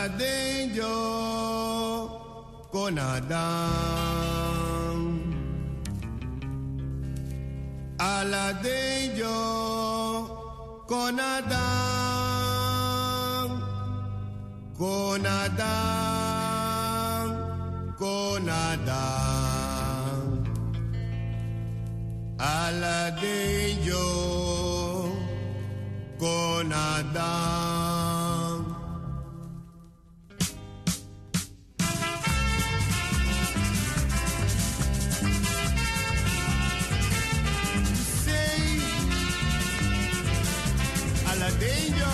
Aladejo Konadang Aladejo Konadang Konadang Konadang Aladejo Konadang. Say Aladejo.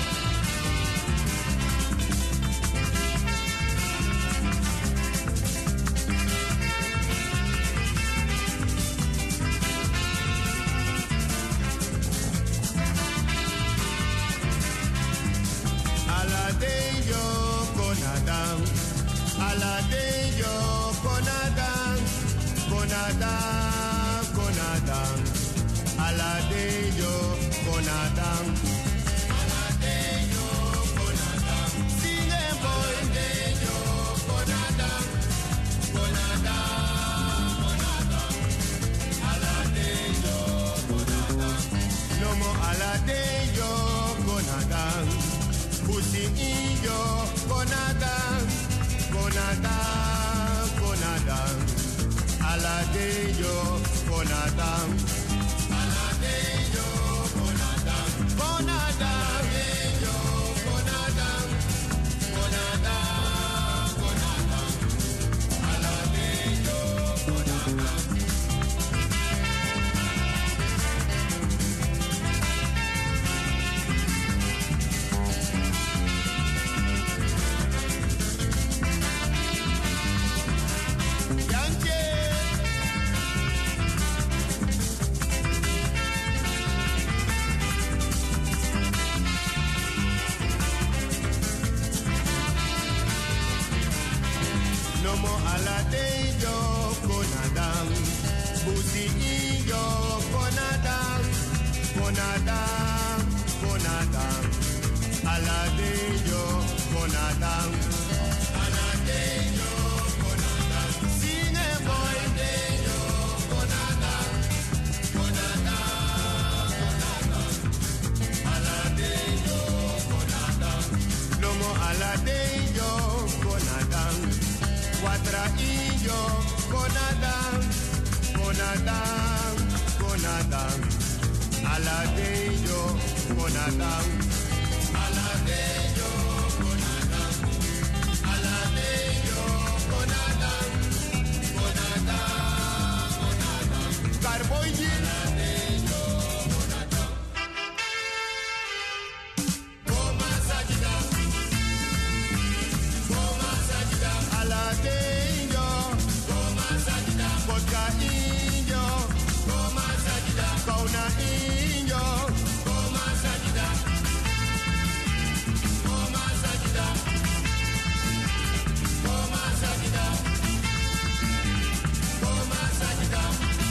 Aladejo Konadang, Aladejo Konadang, Konadang, Konadang, Aladejo Konadang, Aladejo Konadang, sing it boy, Aladejo Konadang, Konadang, Konadang, Aladejo Konadang, no more Aladejo Konadang. Pusi iyo konadang, konadang, konadang. Aladejo konadang, aladejo konadang, konadang, aladejo konadang, konadang, konadang. Aladejo konadang. Aladejo konadang, busi iyo konadang, konadang, konadang. Aladejo konadang, aladejo konadang. Sing it boy, aladejo konadang, konadang, konadang. Aladejo konadang, no more aladejo konadang. Watra iyo konadang, konadang, konadang. Aladejo konadang, aladejo konadang, aladejo konadang, konadang, konadang. Carboy aladejo konadang. Koma sajida, koma sajida. Aladejo, koma sajida. Vodka injo, koma sajida. Kauna injo, koma sajida. Koma sajida. Koma sajida. Koma sajida.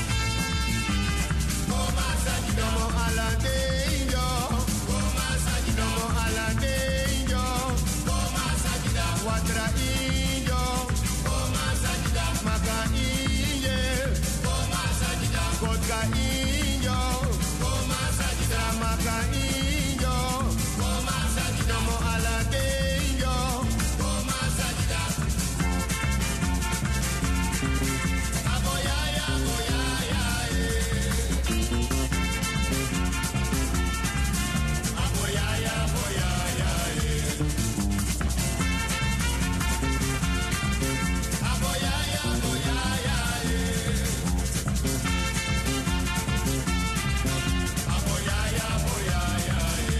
Koma sajida. Mo aladejo, koma sajida. Mo aladejo, koma sajida. Watra injo, koma sajida. Maka inje, koma sajida. Vodka injo, koma sajida. Maka injo, koma sajida. Mo aladejo, koma sajida. Aboyaya, aboyaya, aboyaya, aboyaya, aboyaya, aboyaya, aboyaya, aboyaya.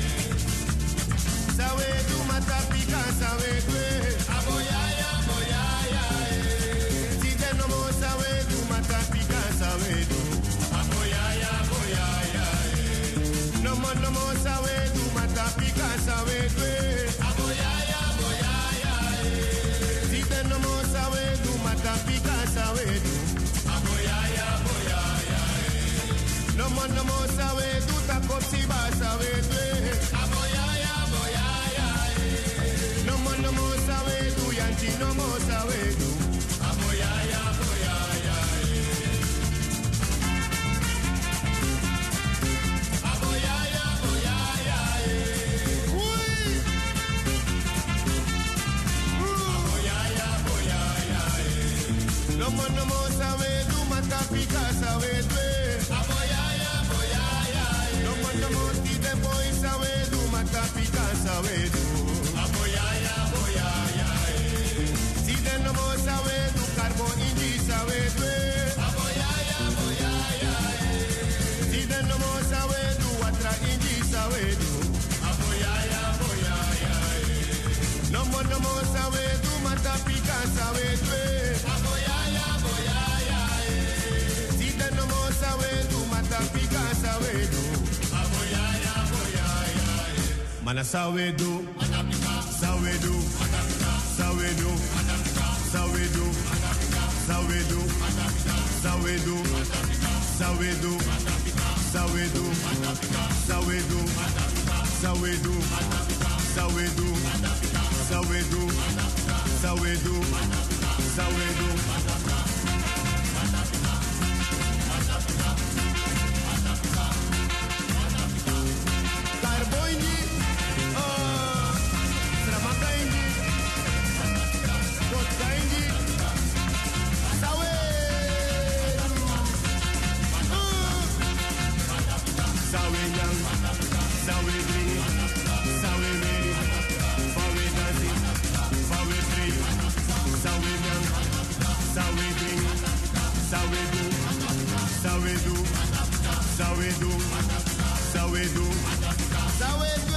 Sawedu matapika, sawedu, aboyaya, aboyaya. Site no mo sawedu matapika, sawedu, aboyaya, aboyaya. No mo sawedu matapika, sawedu, aboyaya, aboyaya. Site no mo sawedu matapika, sawedu, aboyaya, aboyaya. No mo sawedu takopsiba, sawedu, aboyaya, aboyaya. No mo no mo sabe du matapika sabe dwe. Aboyaya, aboyaya. No mo ti de boy sabe du matapika sabe du. Aboyaya, aboyaya. Si de no mo sabe du carbo inji sabe dwe. Aboyaya, aboyaya. Si de no mo sabe du watra inji sabe du. Aboyaya, aboyaya. No mo sabe du matapika sabe dwe. Aboyaya, aboyaya. Si de no mo sabe du matapika sabe du. Aboyaya, aboyaya. Mana sabe du, sabe du, sabe du, sabe du, sabe du, sabe du, sabe du, sabe du, sabe du, sabe du, sabe du, sabe du, sabe du, sabe du. Carboini, Sramakaini, Botkaini, sabe, sabe yang, sabe dri, sabe meri, sabe dasi, sabe dri, sabe yang, sabe dri, sabe du, sabe du, sabe du, sabe du, sabe du.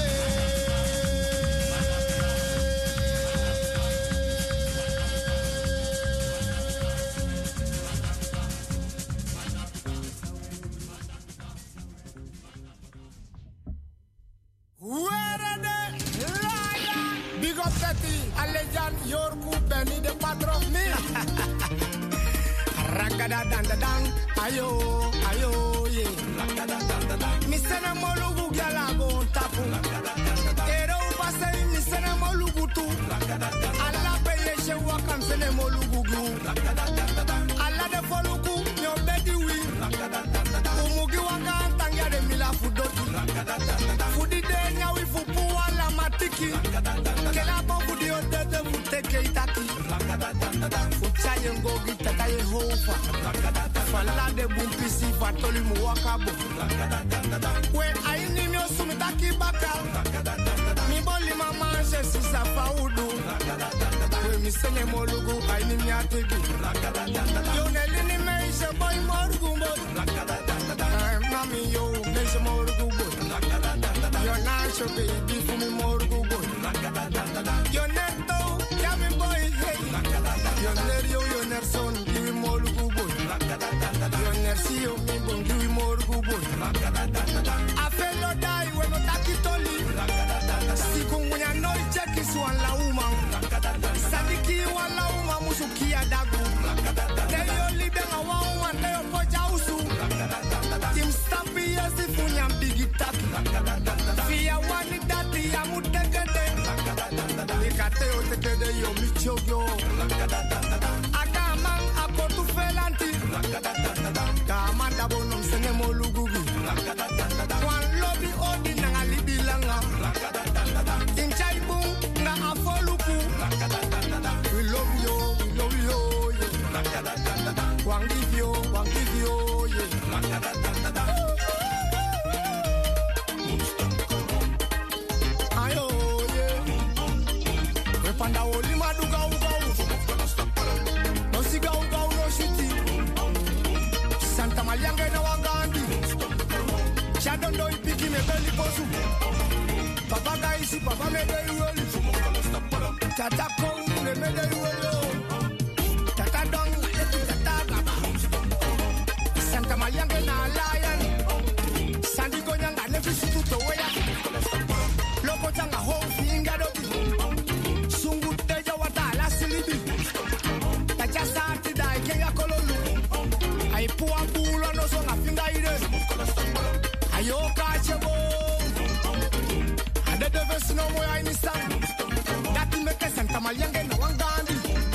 Big up Betty, a legend, Yorku, Benny, the patron of me. Rakadadandadang, ayo, ayo, yeah. Mr. Molugu Galago, Tapu. Ero Basay, Mr. Molugu tu. Allah paye Shewakam Sene Molugu. Allah de Foluku, your Betty we. Umugi Wakan, Tanya de Mila Fudoti. Fudi de Nyawi Fupu, Allah Matiki. Kelabo Fudi Odete Futeke Itaki. Fuchayen Gogi Tata Yehova. Fala de Bumpisi Fatoli Muwakabo. When I name you Sumitaki Baka. Mi boli mama Jesi Sapaudu. When mi sene Molugu, I name Yategi. Yonelini Meisha Boy Morgumbo. Mami yo, Meisha Morgumbo. You're not your baby for me Morgumbo. You're neto, Yami boy, hey. You're nerio, you're nerson, give me Morgumbo. You're nersio, me bon, give me Morgumbo. I fell or die when I take it only. Sikumunya no check is one la uma. Sadiki one la uma musuki adagu. They only been a woman, they are Pojausu. Tim Stampy, yes, if you am big tap. Fia one daddy, I'm with the gate. Nikateo take the yomichogo. Akaman, ako to Felanti. Kamanda bonum sene molugugi. One lobby odi na alibi langa. In Chaibung, na afoluku. We love you, yeah. One give you, yeah. Ayo, yeah. We panda oli maduga uga. No siga uga no shiti. Santa Malianga na wangandi. Shadondo ipiki me belly posu. Papa gaisi, papa me dey well. Tata kong me dey well. Tata dong, tata gaba. Santa Malianga na lion. Sandy gonyanga nefi to wea. Loko tanga ho finger do. Sungu teja watala silibi. Tacha sati dai kenga kololu. Ai puwa bulo no so na finger ide. Ayo kachebo. Ade deve sino mo ya inisa. Dati meke Santa Malianga na wangandi.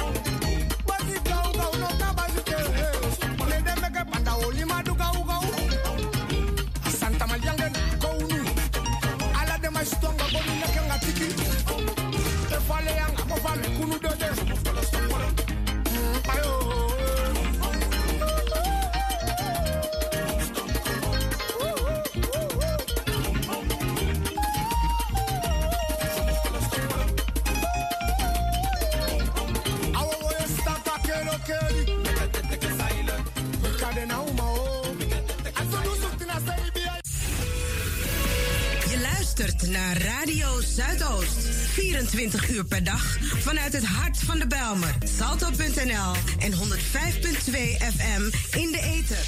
luistert naar Radio Zuidoost. 24 uur per dag vanuit het hart van de Bijlmer. Salto.nl en 105.2 FM in de ether.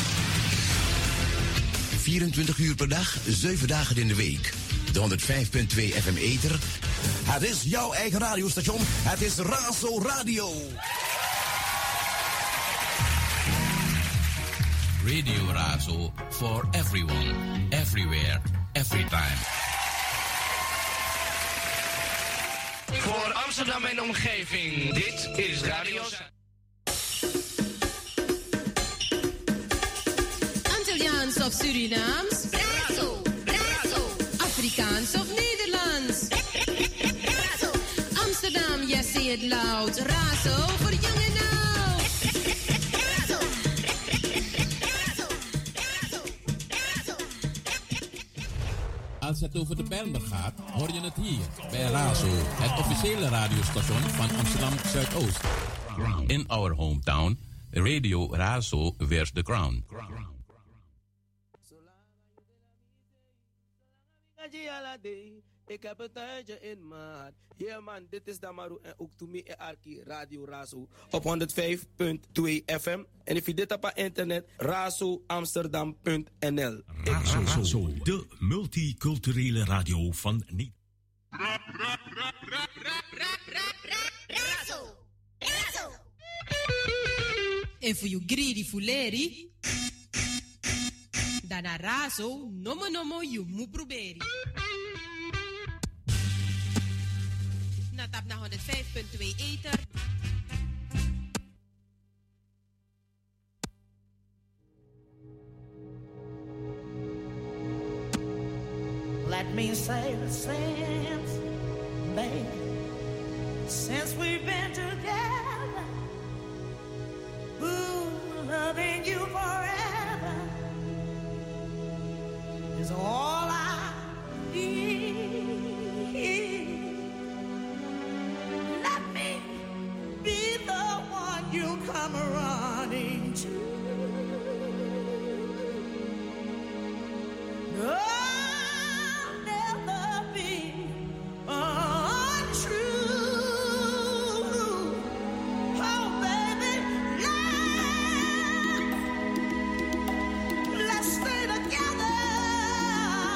24 uur per dag, 7 dagen in de week. De 105.2 FM ether. Het is jouw eigen radiostation. Het is Razo Radio. Radio Razo for everyone, everywhere, every time. Voor Amsterdam en omgeving, dit is Radio Antilliaans of Surinaams? Razo, Razo. Afrikaans of Nederlands? Razo. Amsterdam, yes, say it loud. Razo voor jong en oud. Als het over de Bijlmer gaat, hoor je het hier bij Razo, het officiële radiostation van Amsterdam Zuidoost. In our hometown, Radio Razo wears the crown. Ik heb een tijdje in maat. Yeah man, dit is Damaru en ook Toemi en Arki Radio Razo op 105.2 FM. En if je dit op internet, razoamsterdam.nl. Razo, de multiculturele radio van Nederland. Razo, Razo. En voor je greedy fuleri, dan Razo, nomo, je moet proberen. Natap naar 105.2 ether. Let me say the since, baby, since we've been together, ooh, loving you forever is all I need. Let me be the one you come running to. I'll never be untrue. Oh, baby, let's stay together.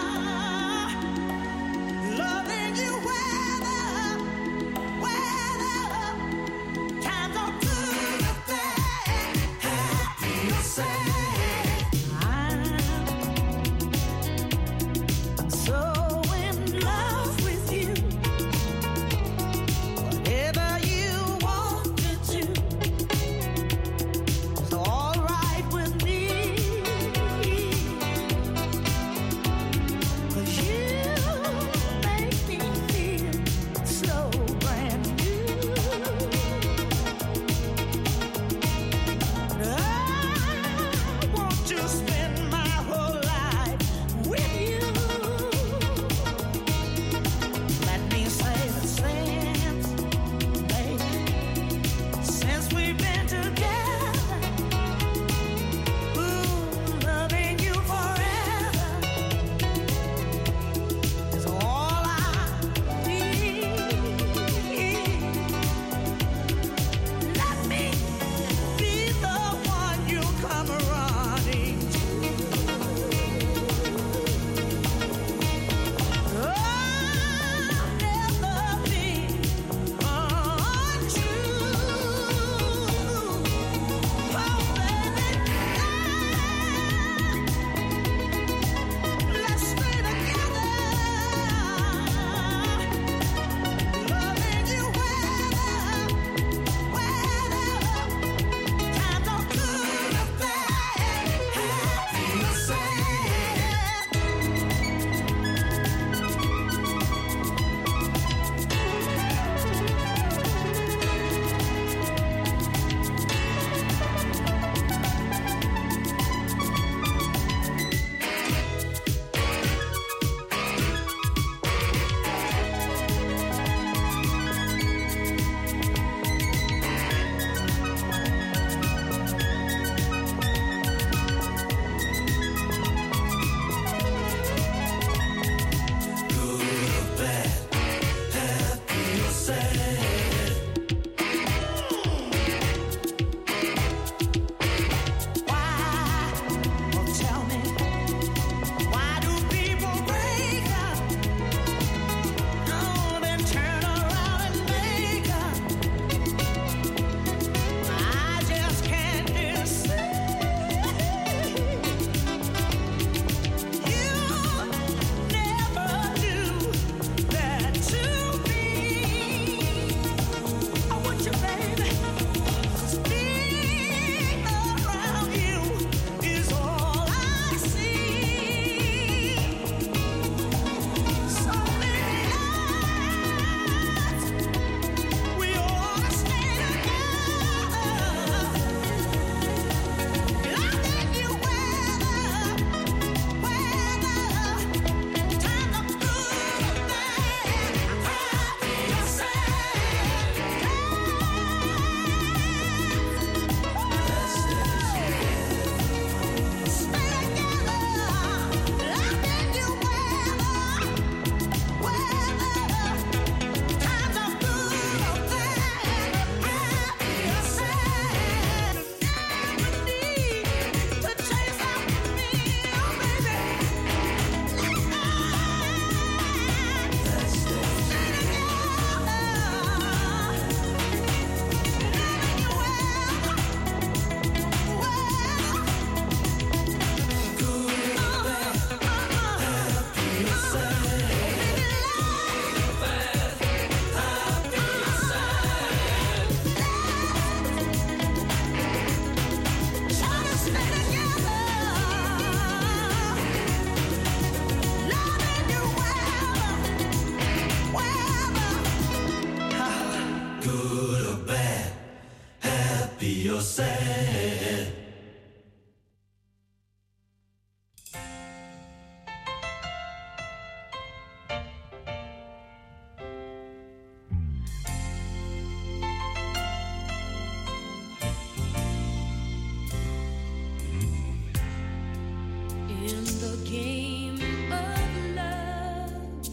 In the game of love,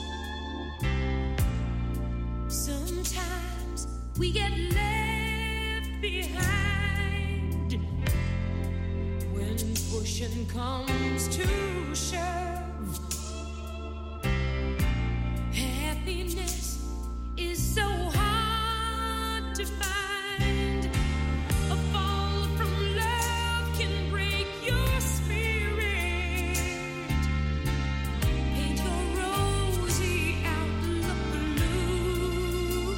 sometimes we get left behind. When pushing comes to shove, happiness is so hard to find. A fall from love can break your spirit, paint your rosy outlook blue.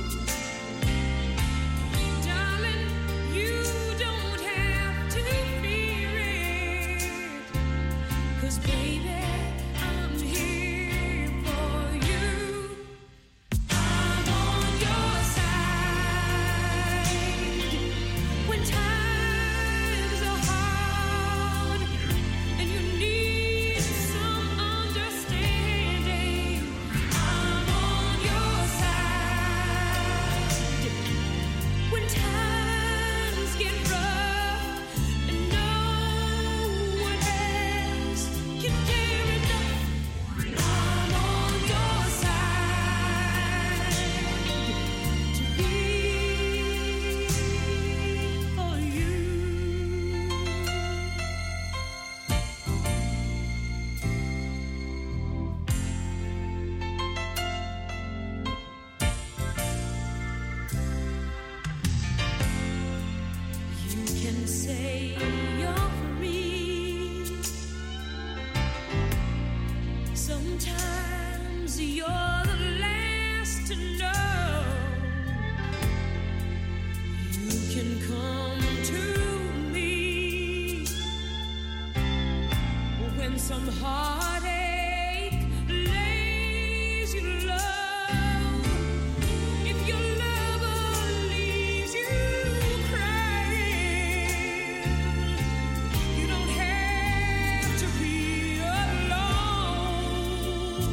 Darling, you don't have to fear it, 'cause baby, I'm here for you. I'm on your side when times are hard and you need some understanding. I'm on your side when times get rough and no one else can care enough. I'm on your side to be for you. You can say you're free. Sometimes you're the last to know. You can come to me when some heartache lays you low. If your lover leaves you crying, you don't have to be alone.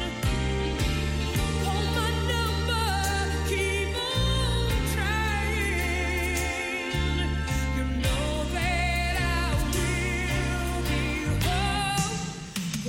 Call my number, keep on trying. You know that I will be home.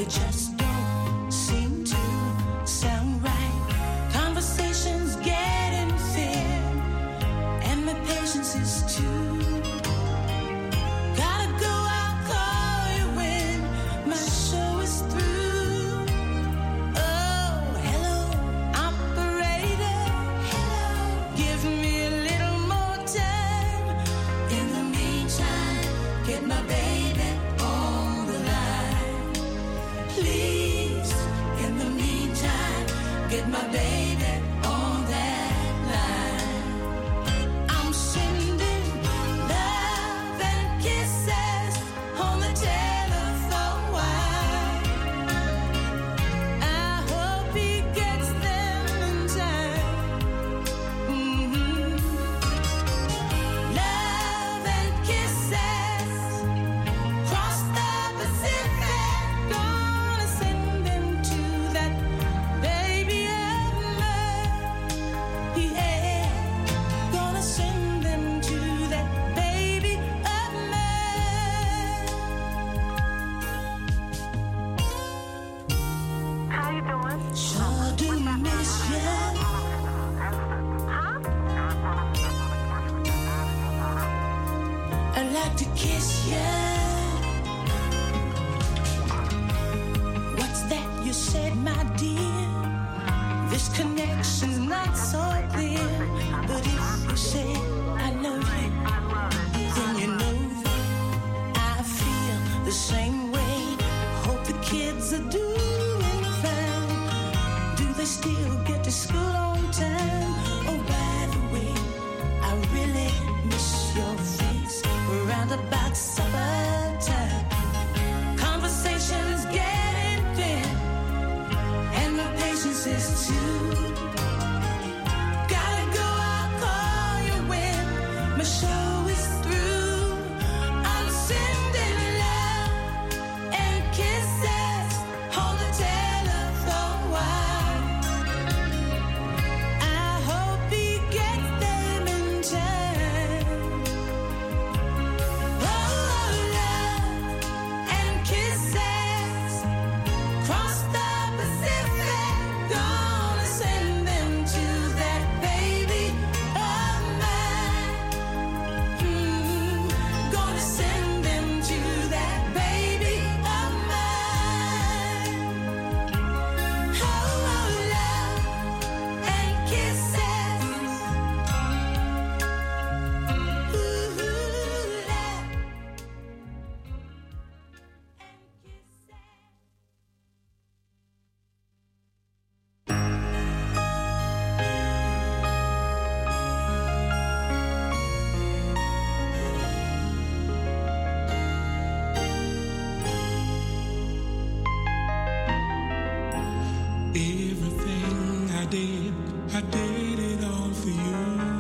just don't seem to sound right. Conversations getting thin, and my patience is too. Gotta go, I'll call you when my show is through. Oh, hello, operator. Hello, give me a little more time. In the meantime, get my baby on the line. Please, in the meantime, get my baby on that line. I'm sending love and kisses on the telephone wire. I hope he gets them in time. Love and kisses cross the Pacific. Gonna send them to that baby of mine. Yeah, gonna send them to that baby of mine. How you doing? Sure do miss you. I'd like to kiss you. What's that you said, my dear? This connection's not so clear. But if you say I love you, then you know that I feel the same way. Hope the kids are doing fine. Do they still get to school on time? Oh, by the way, I really miss your face around about supper time. Conversations getting thin, and my patience is too. Gotta go, I'll call you when my show is through. I'm sending love and kisses on the telephone wire. I hope he gets them in time. Oh, love and kisses cross the Pacific. Gonna send them to that baby of mine. Gonna send them to that baby of mine. Oh, love and kisses. Ooh, love. Everything I did it all for you.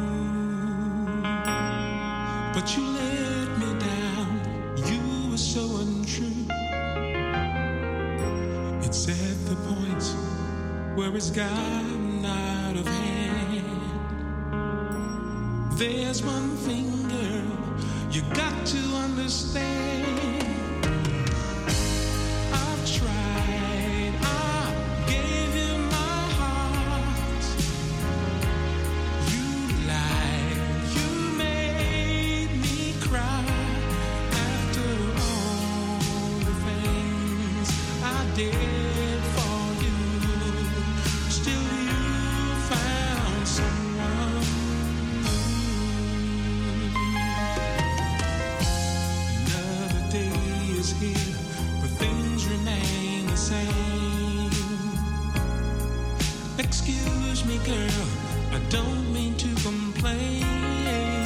But you let me down, you were so untrue. It's at the point where it's gotten out of hand. There's one thing, girl, you got to understand. I've tried, I gave you my heart. You lied, you made me cry. After all the things I did for you, still you found someone new. Another day is here, but things remain the same. Excuse me, girl, I don't mean to complain,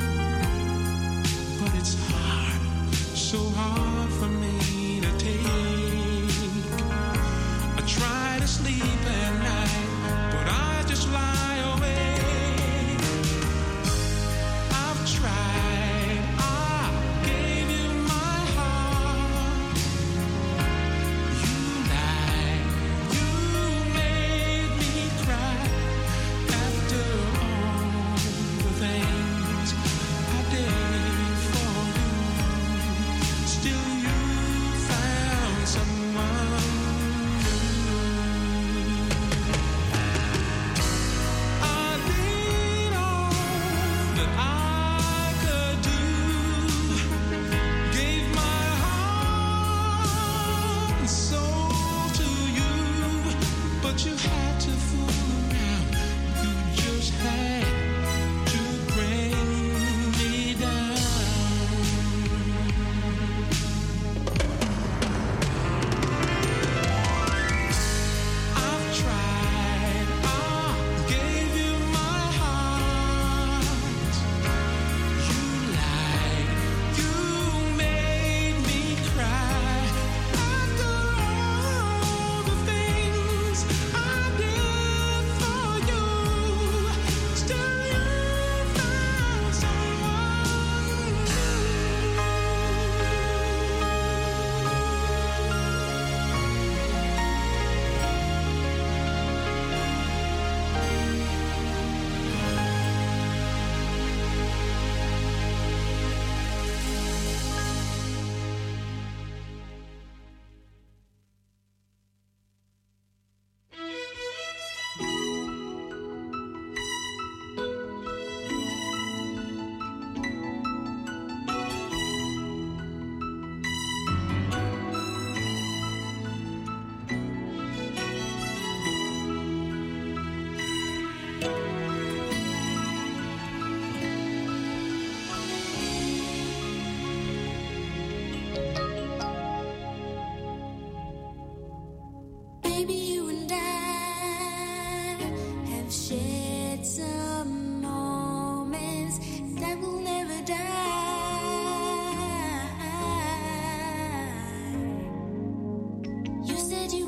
but it's hard, so hard for me to take. I try to sleep at night, but I just lie awake. I've tried, I gave you my heart. You lied.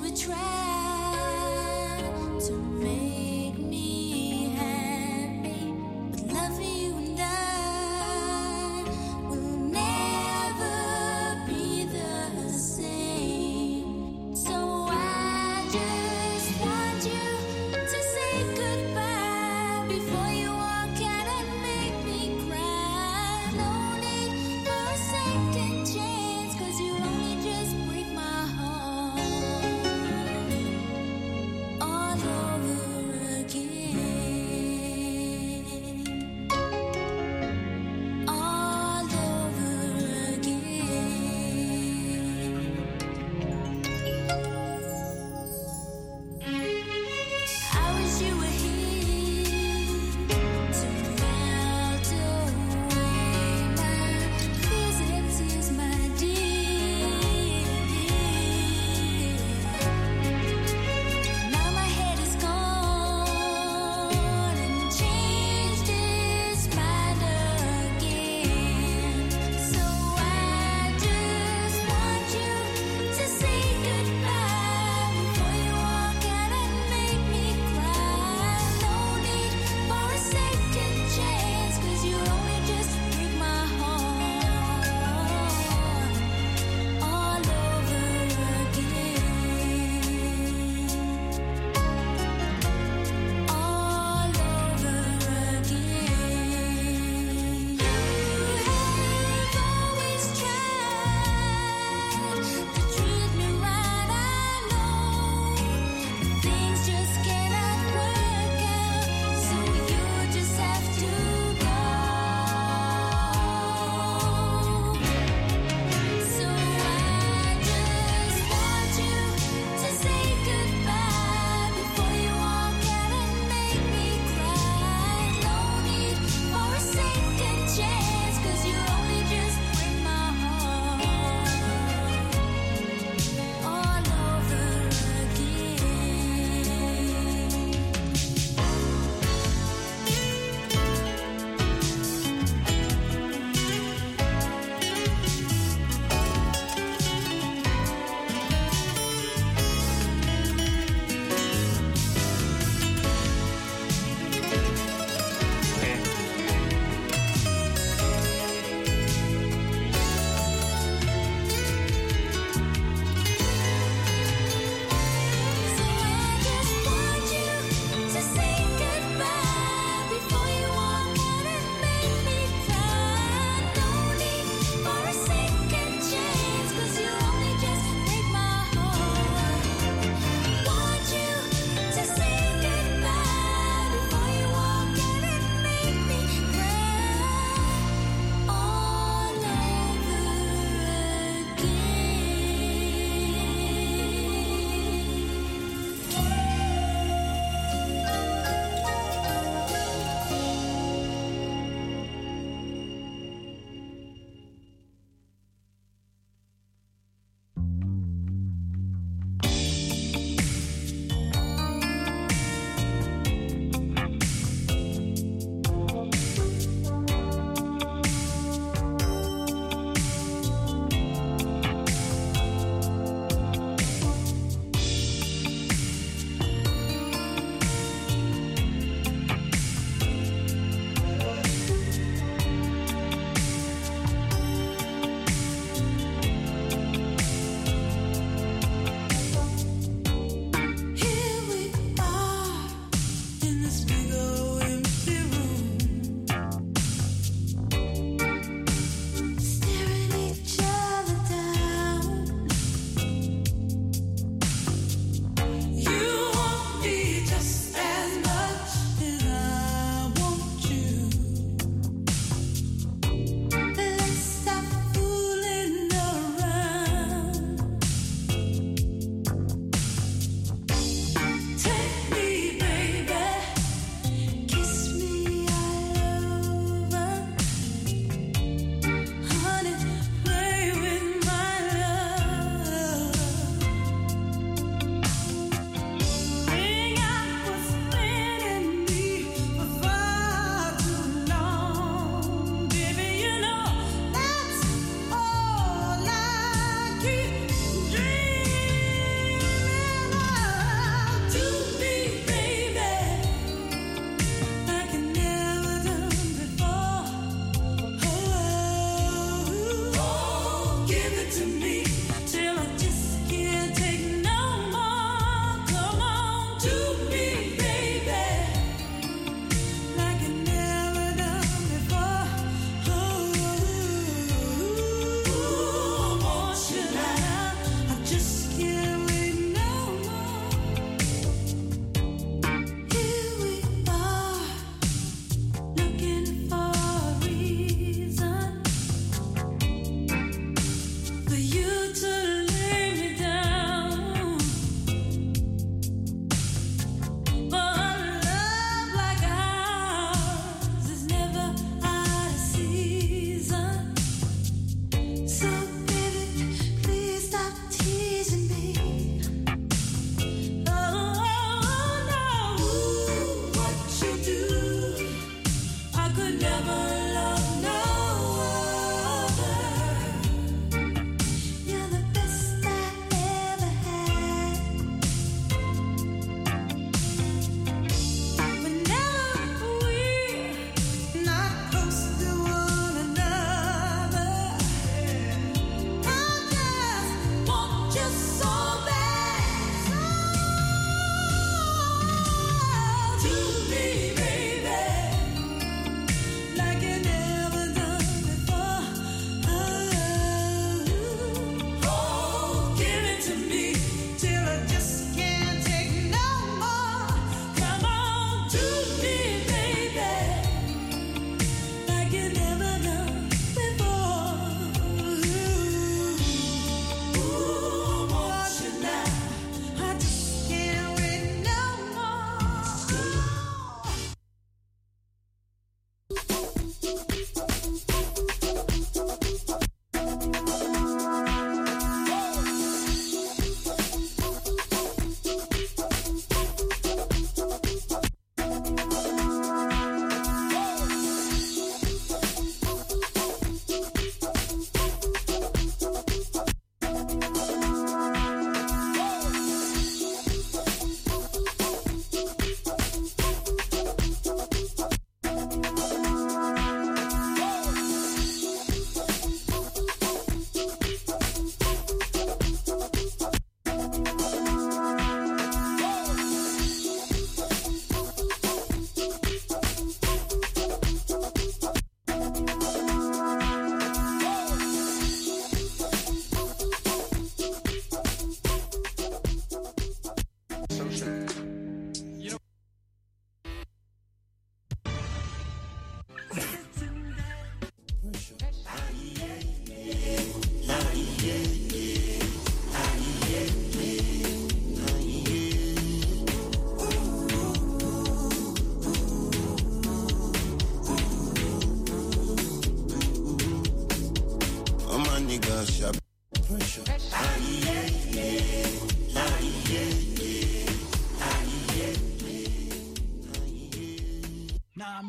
Second chance, 'cause you only just break my heart.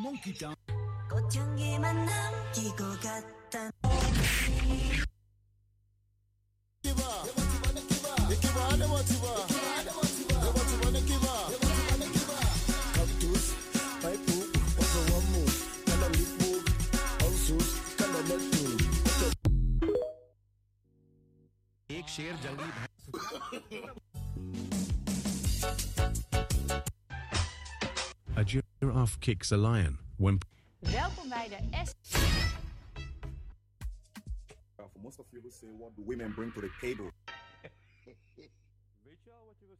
Monkey Town. 꽃향기만 남기고 갔다. एक शेर जंगली A giraffe kicks a lion when. Welkom bij de S. For most of you who say, what do women bring to the table? Weet je al wat je was?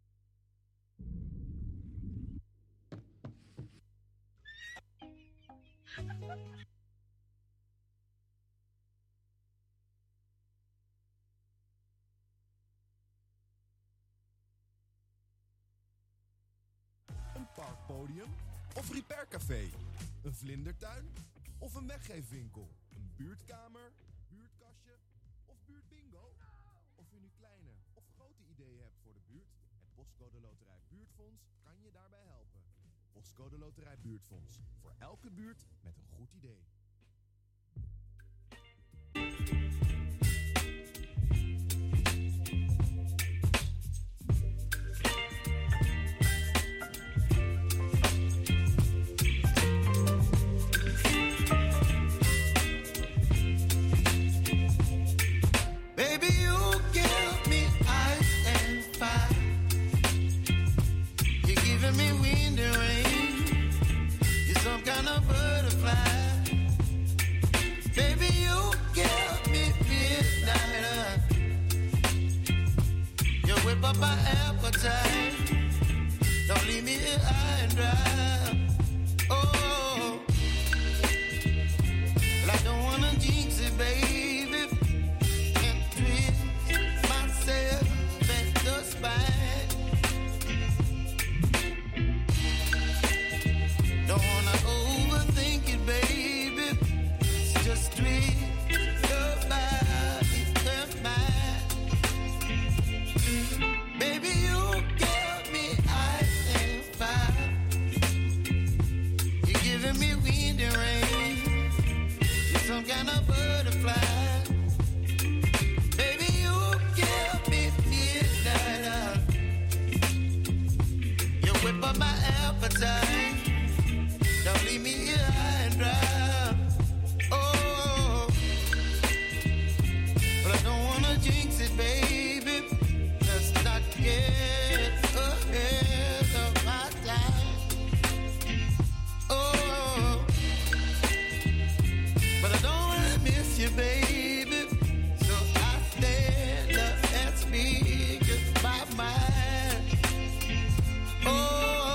Een parkpodium of repaircafé? Een vlindertuin of een weggeefwinkel? Een buurtkamer, buurtkastje of buurtbingo? Of u nu kleine of grote ideeën hebt voor de buurt, het Postcode Loterij Buurtfonds kan je daarbij helpen. Postcode Loterij Buurtfonds, voor elke buurt met een goed idee. Baby, you give me ice and fire. You're giving me wind and rain. You're some kind of butterfly. Baby, you give me midnight. You whip up my appetite. Don't leave me here high and dry. Oh, well, I don't wanna jinx it, baby. Don't wanna overthink it, baby. It's just me, your body, and mine. Baby, you give me ice and fire. You're giving me wind and rain. You're some kind of butterfly. Baby, you give me midnight. You whip up my appetite. Don't leave me here high and dry. Oh, but I don't wanna jinx it, baby. Let's not get ahead of my time. Oh, but I don't wanna miss you, baby. So I stand up and speak my mind. Oh.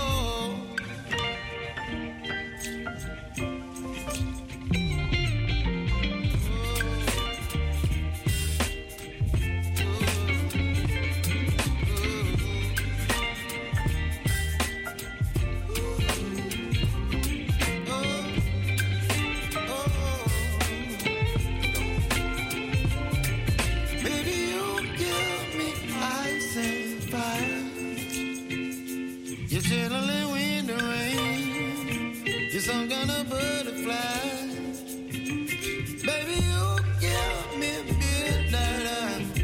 You're chilling wind and rain. You're some kind of butterfly. Baby, you give me midnight.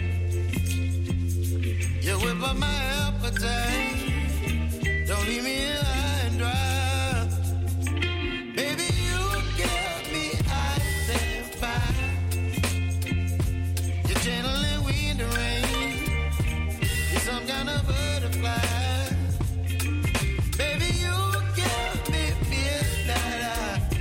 You whip up my appetite. Don't leave me here high and dry. Baby, you give me ice and fire. You're channeling wind and rain. You're some kind of butterfly. Baby, you give me midnight.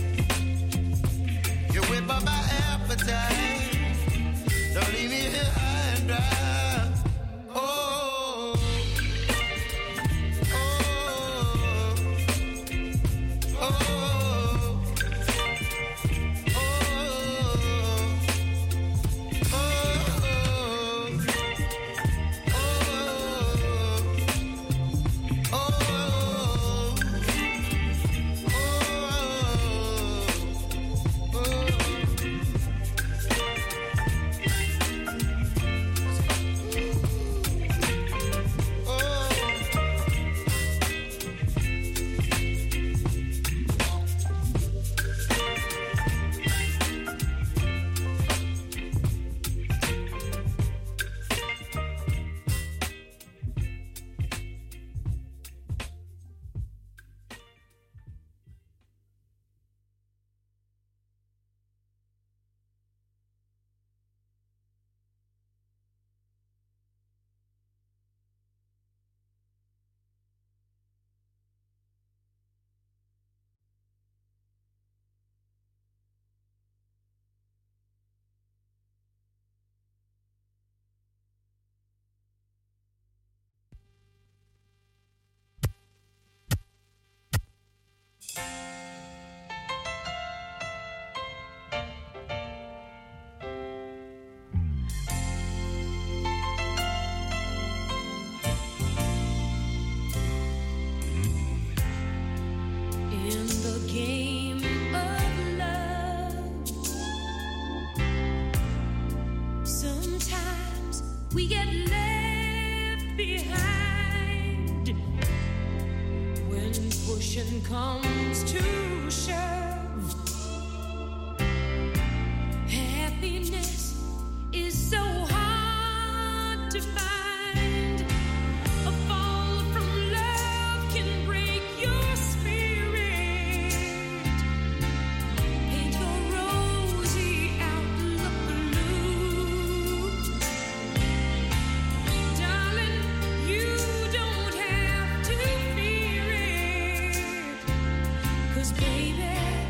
You whip up my appetite. Don't leave me here high and dry. Oh, oh, oh, oh, oh, oh. attention comes to shove, happiness is so hard to find. A fall from love can break your spirit. Paint a rosy outlook blue. Darling, you don't have to fear it, 'cause baby,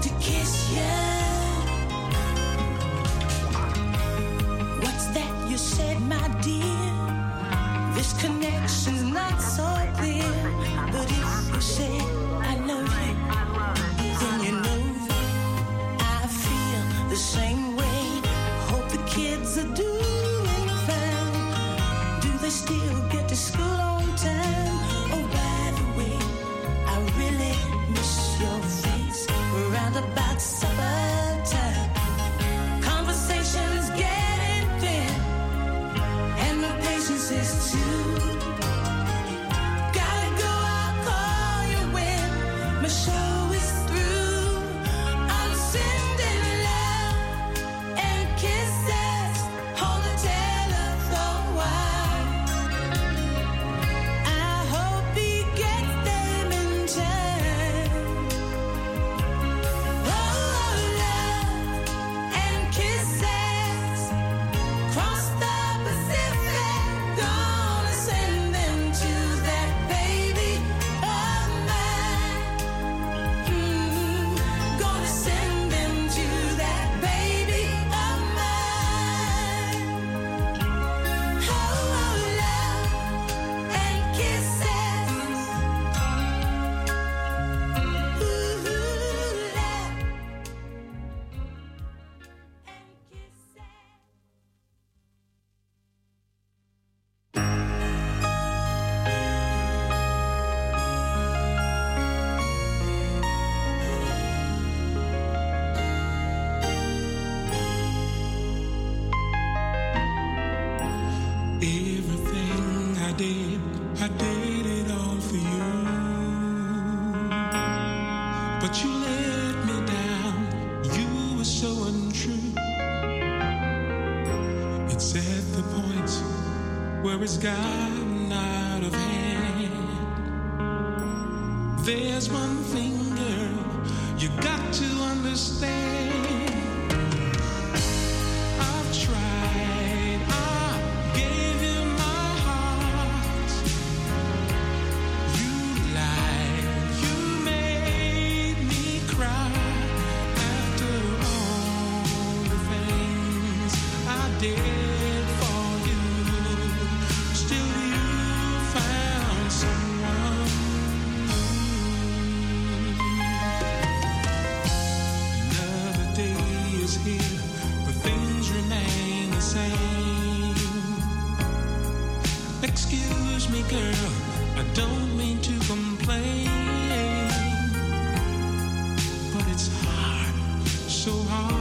kiss you. What's that you said, my dear? This connection's not so clear. But if you say I love you, then you know I feel the same way. Hope the kids are doing fine. Do they still get to school on time? Oh, by the way, I really miss your face around about supper time. Conversations getting thin, and the patience is too. Gotta go, I'll call you when my show is through. I'm sending love and kisses on the telephone wire. I hope he gets them in time. Oh, love and kisses cross the Pacific. Gonna send them to that baby of mine. Gonna send them to that baby of mine. Oh, love and kisses. Everything I did it all for you. But you let me down, you were so untrue. It's at the point where it's gotten out of hand. There's one thing, girl, you got to understand. I've tried, I gave you my heart. You lied, you made me cry. After all the things I did for you, still you found someone new. Another day is here, but things remain the same. Excuse me, girl, I don't mean to complain, but it's hard, so hard